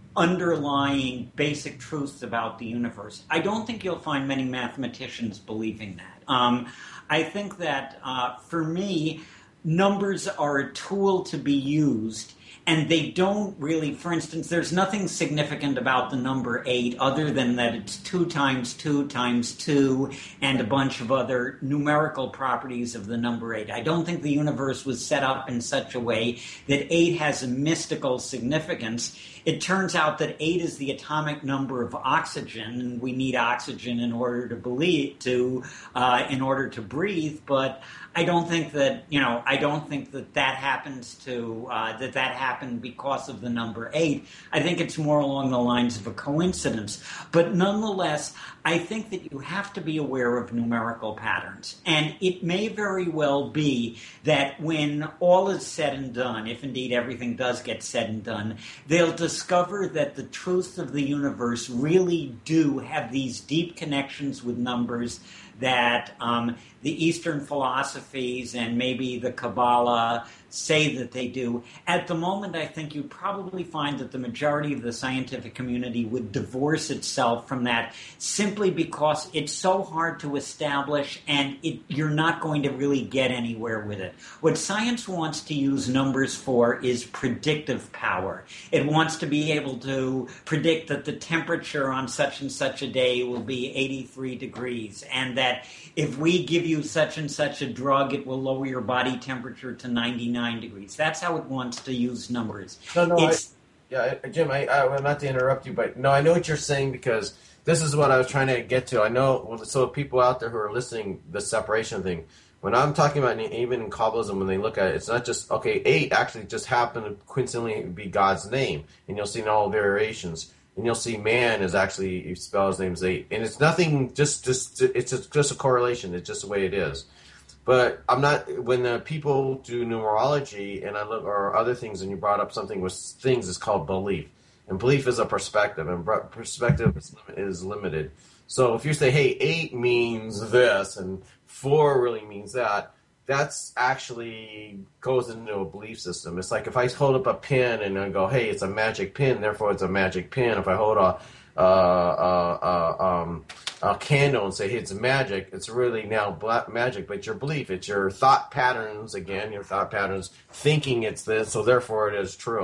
underlying basic truths about the universe. I don't think you'll find many mathematicians believing that. Um, I think that, uh, for me, numbers are a tool to be used, and they don't really, for instance, there's nothing significant about the number eight other than that it's two times two times two and a bunch of other numerical properties of the number eight. I don't think the universe was set up in such a way that eight has a mystical significance. It turns out that eight is the atomic number of oxygen, and we need oxygen in order to believe, to uh, in order to breathe. But I don't think that you know. I don't think that that happens to uh, that that happened because of the number eight. I think it's more along the lines of a coincidence. But nonetheless, I think that you have to be aware of numerical patterns, and it may very well be that when all is said and done, if indeed everything does get said and done, they'll discover that the truths of the universe really do have these deep connections with numbers that um, the Eastern philosophies and maybe the Kabbalah say that they do. At the moment, I think you'd probably find that the majority of the scientific community would divorce itself from that simply because it's so hard to establish and it, you're not going to really get anywhere with it. What science wants to use numbers for is predictive power. It wants to be able to predict that the temperature on such and such a day will be eighty-three degrees, and that if we give you such and such a drug, it will lower your body temperature to ninety-nine degrees. That's how it wants to use numbers. No, no, I, yeah, Jim, I, I, not to interrupt you, but no, I know what you're saying because this is what I was trying to get to. I know, so people out there who are listening, the separation thing, when I'm talking about even in Kabbalism, when they look at it, it's not just, okay, eight actually just happened to coincidentally be God's name, and you'll see in all variations. And you'll see man is actually, you spell his name as eight. And it's nothing, just, just it's just, just a correlation. It's just the way it is. But I'm not, when the people do numerology and I look, or other things, and you brought up something with things, it's called belief. And belief is a perspective, and perspective is, is limited. So if you say, hey, eight means this, and four really means that, that's actually goes into a belief system. It's like if I hold up a pin and I go, hey, it's a magic pin, therefore it's a magic pin. If I hold a, uh, uh, uh, um, a candle and say, hey, it's magic, it's really now black magic, but your belief, it's your thought patterns, again, your thought patterns, thinking it's this, so therefore it is true.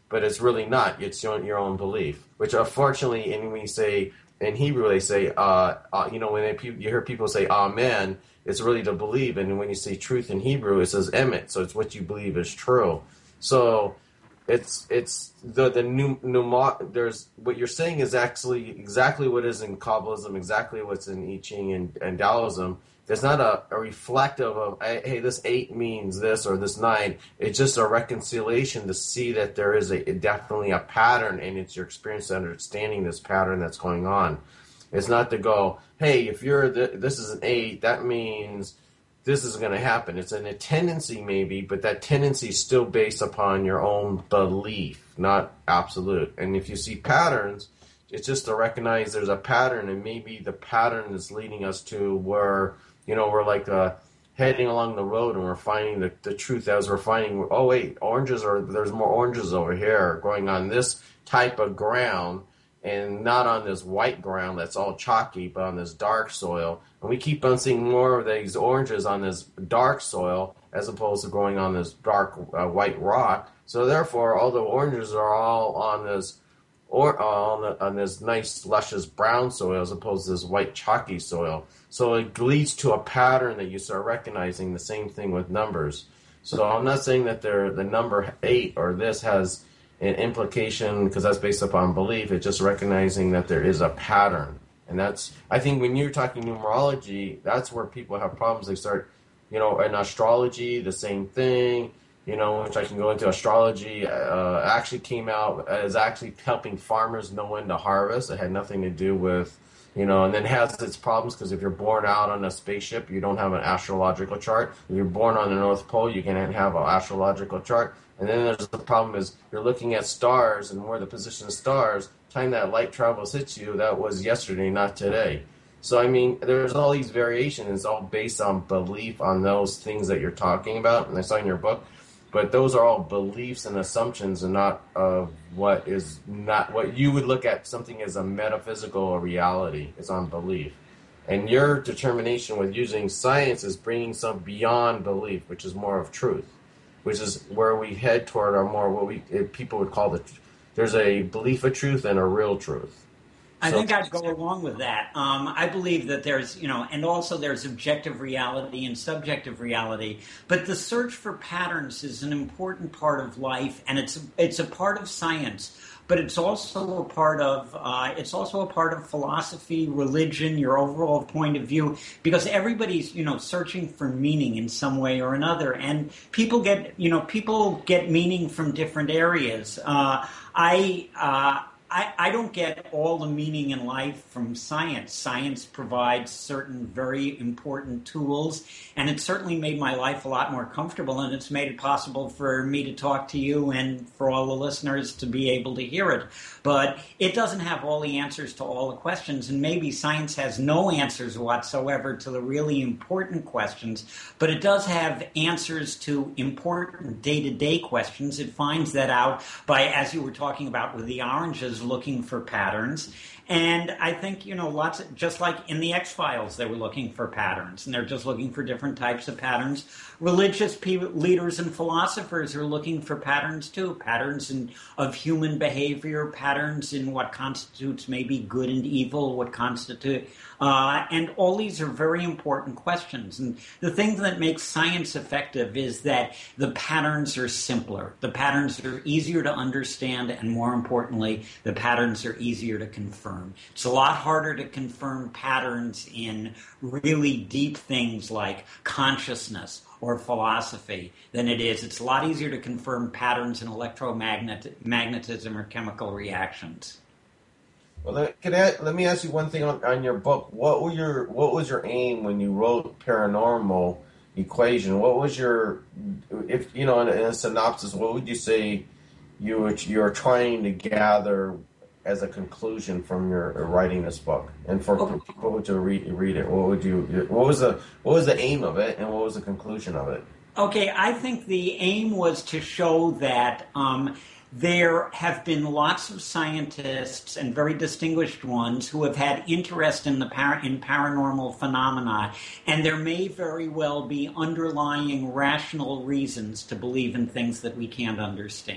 but it's really not. It's your, your own belief, which unfortunately, and when you say in Hebrew, they say, uh, uh, you know, when they, you hear people say amen, it's really to believe. And when you say truth in Hebrew, it says emet. So it's what you believe is true. So it's it's the the new pneuma, there's what you're saying is actually exactly what is in Kabbalism, exactly what's in I Ching and, and Taoism. There's not a, a reflective of, hey, this eight means this or this nine. It's just a reconciliation to see that there is a definitely a pattern, and it's your experience understanding this pattern that's going on. It's not to go, hey, if you're the, this is an eight, that means this is going to happen. It's a tendency maybe, but that tendency is still based upon your own belief, not absolute. And if you see patterns, it's just to recognize there's a pattern, and maybe the pattern is leading us to where, you know, we're like uh, heading along the road and we're finding the, the truth as we're finding, oh, wait, oranges are, there's more oranges over here growing on this type of ground and not on this white ground that's all chalky, but on this dark soil. And we keep on seeing more of these oranges on this dark soil as opposed to growing on this dark uh, white rock. So therefore, all the oranges are all on this or uh, on, the, on this nice, luscious brown soil as opposed to this white, chalky soil. So it leads to a pattern that you start recognizing. The same thing with numbers. So I'm not saying that they're, the number eight or this has an implication because that's based upon belief. It's just recognizing that there is a pattern. And that's, I think when you're talking numerology, that's where people have problems. They start, you know, in astrology, the same thing. You know, which I can go into. Astrology uh, actually came out as actually helping farmers know when to harvest. It had nothing to do with, you know, and then it has its problems because if you're born out on a spaceship, you don't have an astrological chart. If you're born on the North Pole, you can have an astrological chart. And then there's the problem is you're looking at stars and where the position of stars, time that light travels hits you, that was yesterday, not today. So, I mean, there's all these variations. It's all based on belief on those things that you're talking about, and I saw in your book. But those are all beliefs and assumptions and not of what is not what you would look at something as a metaphysical reality. It's on belief. And your determination with using science is bringing some beyond belief, which is more of truth, which is where we head toward our more what we people would call the, there's a belief of truth and a real truth. I So, think I'd go along with that. Um, I believe that there's, you know, and also there's objective reality and subjective reality. But the search for patterns is an important part of life, and it's it's a part of science. But it's also a part of uh, it's also a part of philosophy, religion, your overall point of view, because everybody's, you know, searching for meaning in some way or another, and people get, you know, people get meaning from different areas. Uh, I. Uh, I, I don't get all the meaning in life from science. Science provides certain very important tools, and it certainly made my life a lot more comfortable, and it's made it possible for me to talk to you and for all the listeners to be able to hear it. But it doesn't have all the answers to all the questions, and maybe science has no answers whatsoever to the really important questions, but it does have answers to important day-to-day questions. It finds that out by, as you were talking about with the oranges, looking for patterns. And I think, you know, lots of, just like in the X-Files, they were looking for patterns, and they're just looking for different types of patterns. Religious pe- leaders and philosophers are looking for patterns too, patterns in, of human behavior, patterns in what constitutes maybe good and evil, what constitute, uh, and all these are very important questions. And the thing that makes science effective is that the patterns are simpler. The patterns are easier to understand, and more importantly, the patterns are easier to confirm. It's a lot harder to confirm patterns in really deep things like consciousness or philosophy than it is. It's a lot easier to confirm patterns in electromagnetism or chemical reactions. well, let, can I, let me ask you one thing on, on your book. What were your what was your aim when you wrote Paranormal Equation? What was your, if you know, in a, in a synopsis, what would you say you were, you were trying to gather as a conclusion from your writing this book, and for Okay. people to read read it? What would you? What was the what was the aim of it, and what was the conclusion of it? Okay, I think the aim was to show that um, there have been lots of scientists and very distinguished ones who have had interest in the par- in paranormal phenomena, and there may very well be underlying rational reasons to believe in things that we can't understand.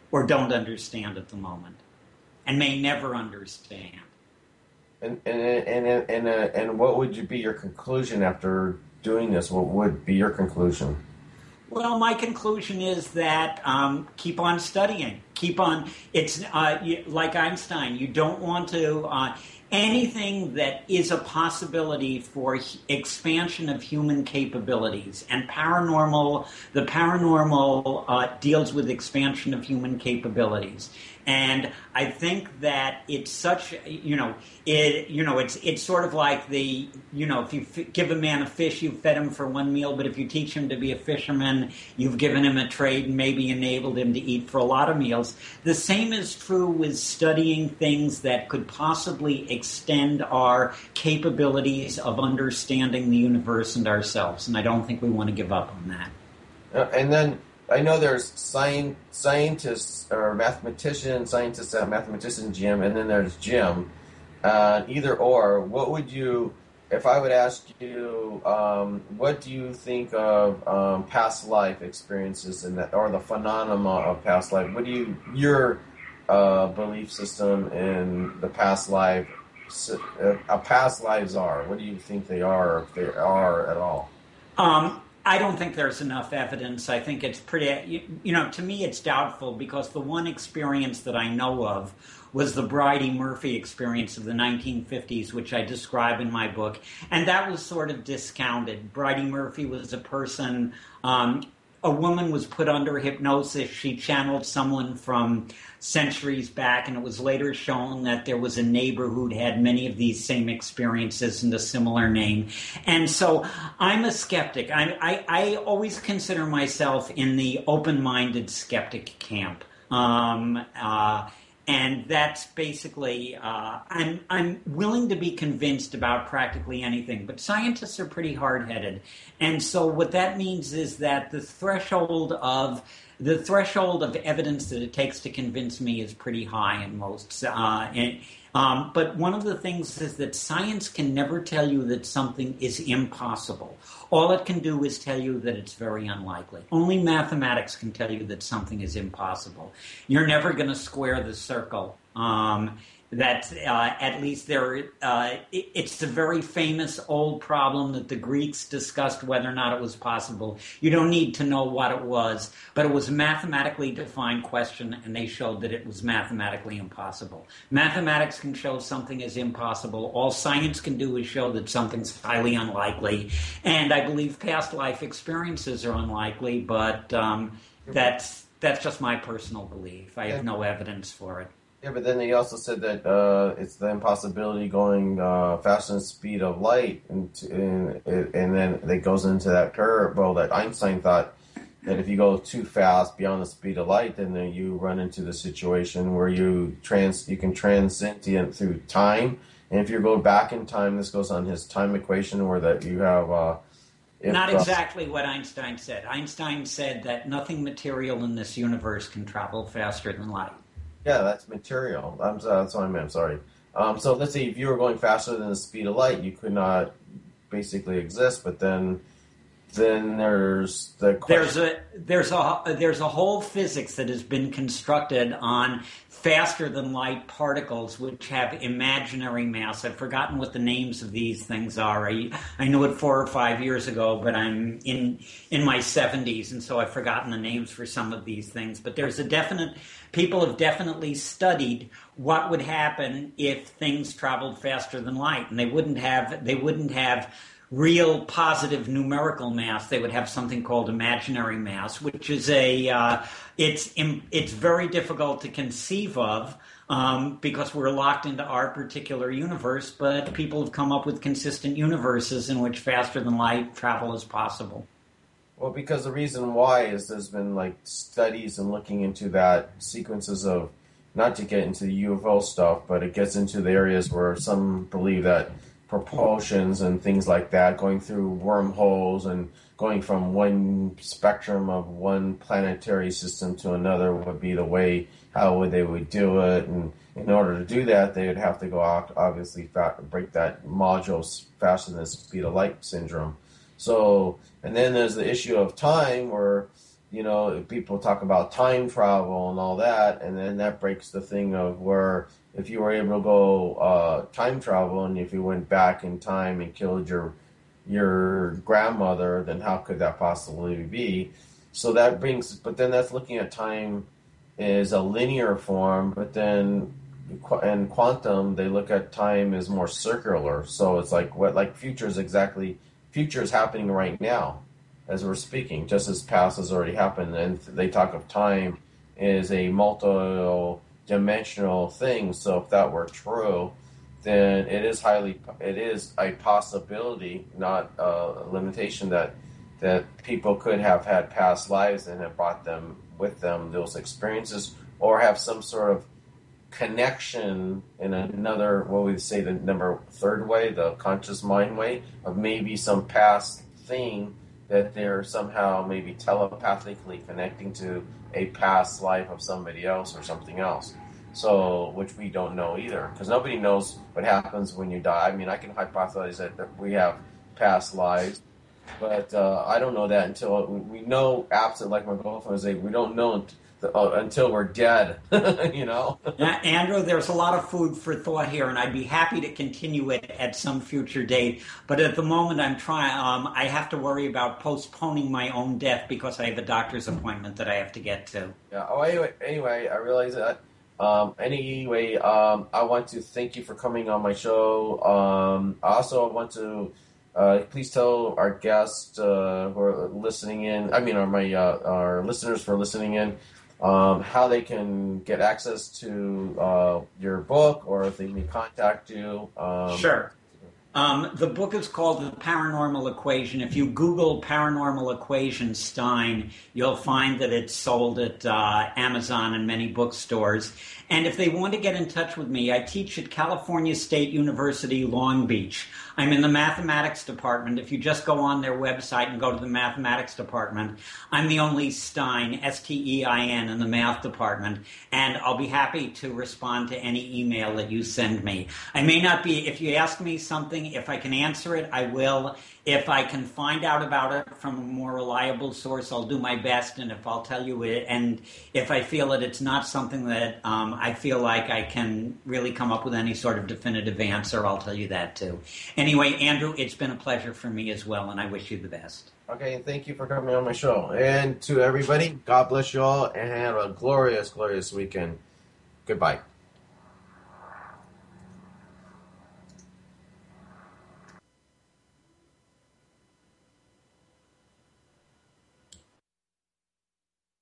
or don't understand at the moment, and may never understand. And and and and and, uh, and what would you be your conclusion after doing this? What would be your conclusion? Well, my conclusion is that um, keep on studying. Keep on. It's uh, you, like Einstein. You don't want to uh, anything that is a possibility for h- expansion of human capabilities. And paranormal, the paranormal uh, deals with expansion of human capabilities. And I think that it's such, you know, it, you know, it's it's sort of like the, you know, if you f- give a man a fish, you've fed him for one meal, but if you teach him to be a fisherman, you've given him a trade and maybe enabled him to eat for a lot of meals. The same is true with studying things that could possibly extend our capabilities of understanding the universe and ourselves. And I don't think we want to give up on that. Uh, and then I know there's sci- scientists or mathematicians, scientists at mathematician Jim, and then there's Jim. Uh, either or, what would you, if I would ask you, um, what do you think of um, past life experiences in that, or the phenomena of past life? What do you, your uh, belief system in the past life, uh, past lives are? What do you think they are, or if they are at all? Um. I don't think there's enough evidence. I think it's pretty, you, you know, to me it's doubtful because the one experience that I know of was the Bridey Murphy experience of the nineteen fifties, which I describe in my book. And that was sort of discounted. Bridey Murphy was a person, um, a woman was put under hypnosis. She channeled someone from centuries back, and it was later shown that there was a neighbor who'd had many of these same experiences and a similar name. And so I'm a skeptic. I, I, I always consider myself in the open-minded skeptic camp. Um, uh, And that's basically, uh, I'm I'm willing to be convinced about practically anything, but scientists are pretty hard-headed. And so what that means is that the threshold of the threshold of evidence that it takes to convince me is pretty high in most. Uh, and, um, but one of the things is that science can never tell you that something is impossible. All it can do is tell you that it's very unlikely. Only mathematics can tell you that something is impossible. You're never going to square the circle. Um, that uh, at least there, uh, it, it's a very famous old problem that the Greeks discussed whether or not it was possible. You don't need to know what it was, but it was a mathematically defined question, and they showed that it was mathematically impossible. Mathematics can show something is impossible. All science can do is show that something's highly unlikely. And I believe past life experiences are unlikely, but um, that's that's just my personal belief. I have no evidence for it. Yeah, but then they also said that uh, it's the impossibility going uh, faster than the speed of light, and, and and then it goes into that parable that Einstein thought that if you go too fast beyond the speed of light, then you run into the situation where you trans you can transcend through time, and if you go back in time, this goes on his time equation where that you have. Uh, if, Not exactly uh, what Einstein said. Einstein said that nothing material in this universe can travel faster than light. Yeah, that's material. I'm sorry, that's what I meant. I'm sorry. Um, so let's say if you were going faster than the speed of light, you could not basically exist. But then, then there's the question. There's a there's a there's a whole physics that has been constructed on faster than light particles, which have imaginary mass. I've forgotten what the names of these things are. I, I knew it four or five years ago, but I'm in in my seventies, and so I've forgotten the names for some of these things. But there's a definite, people have definitely studied what would happen if things traveled faster than light, and they wouldn't have they wouldn't have real positive numerical mass. They would have something called imaginary mass, which is a uh, it's it's very difficult to conceive of um, because we're locked into our particular universe. But people have come up with consistent universes in which faster than light travel is possible. Well, because the reason why is there's been like studies and looking into that sequences of, not to get into the U F O stuff, but it gets into the areas where some believe that propulsions and things like that, going through wormholes and going from one spectrum of one planetary system to another would be the way how would they would do it. And in order to do that, they would have to go out, obviously break that module faster than the speed of light syndrome. So, and then there's the issue of time where you know, people talk about time travel and all that, and then that breaks the thing of where if you were able to go uh, time travel, and if you went back in time and killed your your grandmother, then how could that possibly be? So that brings, but then that's looking at time as a linear form, but then in quantum they look at time as more circular. So it's like what like future is exactly future is happening right now as we're speaking, just as past has already happened. And they talk of time as a multi-dimensional thing. So if that were true, then it is highly it is a possibility, not a limitation, that that people could have had past lives and have brought them with them those experiences, or have some sort of connection in another, what we say, the number third way, the conscious mind way, of maybe some past thing that they're somehow maybe telepathically connecting to a past life of somebody else or something else. So, which we don't know either, because nobody knows what happens when you die. I mean, I can hypothesize that, that we have past lives, but uh, I don't know that until we know, absent, like my girlfriend was saying, we don't know uh, until we're dead, you know? Yeah, Andrew, there's a lot of food for thought here, and I'd be happy to continue it at some future date. But at the moment, I'm trying. Um, I have to worry about postponing my own death because I have a doctor's appointment that I have to get to. Yeah. Oh, anyway, anyway, I realize that. Um, anyway, um, I want to thank you for coming on my show. Um, I also want to uh, please tell our guests uh, who are listening in. I mean, our my uh, our listeners for listening in. Um, how they can get access to uh, your book, or if they may contact you. Um, sure. Um, the book is called The Paranormal Equation. If you Google Paranormal Equation Stein, you'll find that it's sold at uh, Amazon and many bookstores. And if they want to get in touch with me, I teach at California State University, Long Beach. I'm in the mathematics department. If you just go on their website and go to the mathematics department, I'm the only Stein, S T E I N, in the math department. And I'll be happy to respond to any email that you send me. I may not be, if you ask me something, if I can answer it, I will. If I can find out about it from a more reliable source, I'll do my best. And if I'll tell you it, and if I feel that it's not something that um, I feel like I can really come up with any sort of definitive answer, I'll tell you that too. Anyway, Andrew, it's been a pleasure for me as well, and I wish you the best. Okay, and thank you for coming on my show. And to everybody, God bless you all, and have a glorious, glorious weekend. Goodbye.